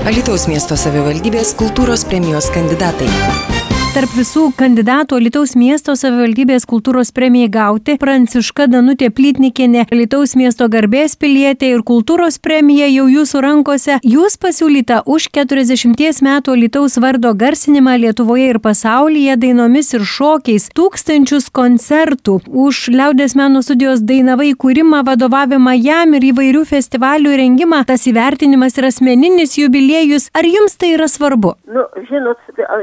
Alytaus miesto savivaldybės kultūros premijos kandidatai. Tarp visų kandidatų Alytaus miesto savivaldybės kultūros premijai gauti Pranciška Danutė Plytnikienė, Alytaus miesto garbės pilietė ir kultūros premija jau jūsų rankose. Jūs pasiūlyta už 40 metų Alytaus vardo garsinimą Lietuvoje ir pasaulyje dainomis ir šokiais, 1000 koncertų, už liaudies meno studijos Dainava įkūrimą, vadovavimą jam ir įvairių festivalių rengimą. Tas įvertinimas ir asmeninis jubiliejus. Ar jums tai yra svarbu? Žinot,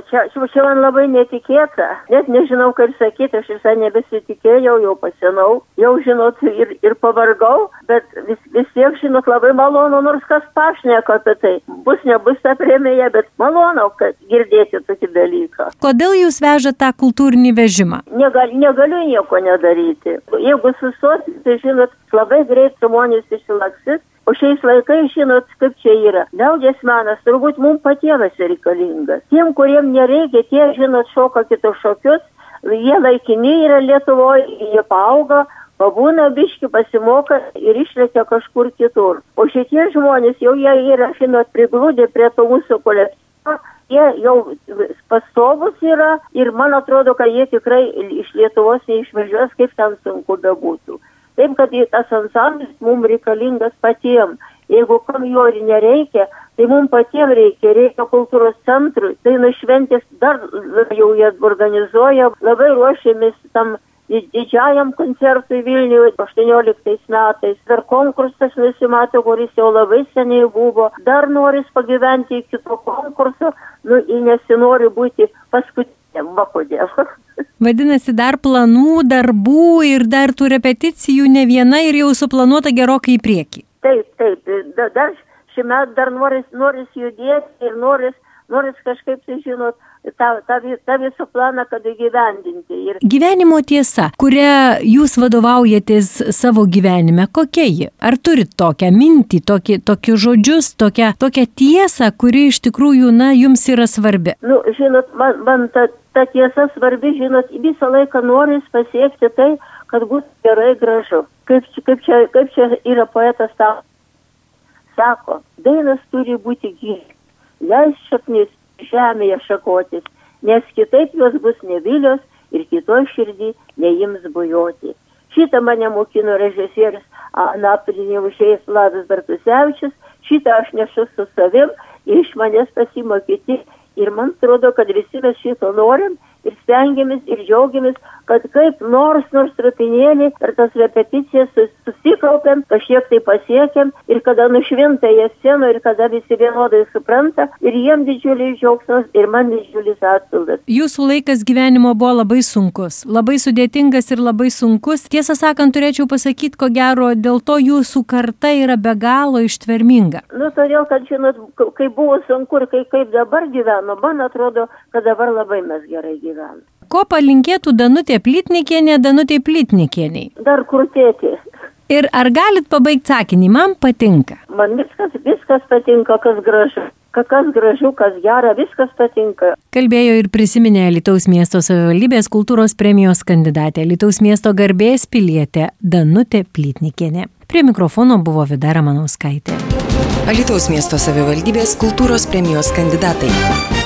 čia man labai netikėta. Net nežinau, kaip sakyti, aš visai nebesitikėjau, jau pasenau, jau, žinot, ir pavargau, bet vis tiek, žinot, labai malonu, nors kas pašneka apie tai. Nebus ta premija, bet malonu, kad girdėti tokį dalyką. Kodėl jūs vežate tą kultūrinį vežimą? Negaliu nieko nedaryti. Jeigu sustosi, tai, žinot, labai greit žmonės išsilaksis. O šiais laikais, žinot, kaip čia yra. Liaudies menas turbūt mums patiems reikalingas. Tiem, kuriem nereikia, tie, žinot, šoka kitus šokius, jie laikini yra Lietuvoje, jie paauga, pabūna biški, pasimoka ir išlekia kažkur kitur. O šitie žmonės jau jie yra, žinot, priglūdė prie to mūsų kolektyvo, jie jau pastovus yra ir man atrodo, kad jie tikrai iš Lietuvos neišvažiuos, kaip ten sunku bebūtų. Taip, kad tas ansamblis mums reikalingas patiems. Jeigu kam jo ir nereikia, tai mums patiems reikia kultūros centrui. Tai šventės dar jau jie organizuoja, labai ruošiamės tam didžiajam koncertui Vilniuje 18 metais. Dar konkursas nusimato, kuris jau labai seniai buvo. Dar noris pagyventi iki to konkurso, nesinori būti paskutiniam, kodėl. Vadinasi, dar planų, darbų ir dar tų repeticijų ne viena ir jau suplanuota gerokai į priekį. Taip. Dar šimet dar noris judėti ir noris kažkaip, tai žinot, tą visą planą, kad įgyvendinti. Gyvenimo tiesa, kuria jūs vadovaujatės savo gyvenime, kokia ji? Ar turit tokią mintį, tokius žodžius, tokią tiesą, kuri iš tikrųjų, jums yra svarbi? Žinot, man ta tiesa svarbi, žinot, visą laiką noris pasiekti tai, kad bus gerai gražu. Kaip čia yra poetas sako, dainas turi būti gyvi, leis šaknis žemėje šakotis, nes kitaip jos bus nebylios ir kitoj širdį neims bujoti. Šitą mane mokino režisierius anapilinių užėjęs Vladas Bartusevičius, šitą aš nešu su savim ir iš manęs pasimokyti. Ir man atrodo, kad visi mes šito norim ir stengiamės ir džiaugiamės, kad kaip nors trupinėlį per tas repeticijas susikaupiam, kažkiek tai pasiekiam ir kada nušvinta jie sceno ir kada visi vienodai supranta ir jiem didžiulis džiaugsmas ir man didžiulis atpildas. Jūsų laikas gyvenimo buvo labai sunkus, labai sudėtingas ir labai sunkus. Tiesą sakant, turėčiau pasakyti, ko gero, dėl to jūsų karta yra be galo ištverminga. Todėl, kad, žinot, kai buvo sunku ir kaip dabar gyveno, man atrodo, kad dabar labai mes gerai gyvename. Ko palinkėtų Danutė Plytnikienė Danutei Plytnikienei? Dar krutėti. Ir ar galit pabaigti sakinį? Man patinka. Man viskas patinka, kas gražu. Kas gražu, kas gera, viskas patinka. Kalbėjo ir prisiminė Alytaus miesto savivaldybės kultūros premijos kandidatė, Alytaus miesto garbės pilietė Danutė Plytnikienė. Prie mikrofono buvo Vida Ramanauskaitė. Alytaus miesto savivaldybės kultūros premijos kandidatai.